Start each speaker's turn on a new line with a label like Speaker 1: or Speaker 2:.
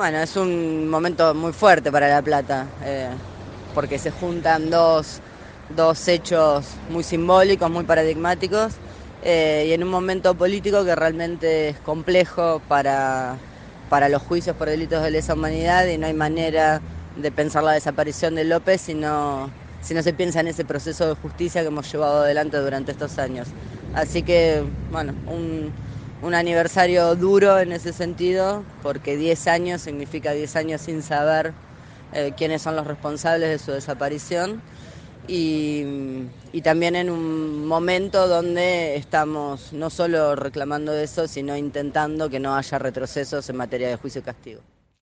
Speaker 1: Bueno, es un momento muy fuerte para La Plata, porque se juntan dos hechos muy simbólicos, muy paradigmáticos, y en un momento político que realmente es complejo para los juicios por delitos de lesa humanidad, y no hay manera de pensar la desaparición de López si no se piensa en ese proceso de justicia que hemos llevado adelante durante estos años. Así que, bueno, un aniversario duro en ese sentido, porque 10 años significa 10 años sin saber quiénes son los responsables de su desaparición, y también en un momento donde estamos no solo reclamando eso, sino intentando que no haya retrocesos en materia de juicio y castigo.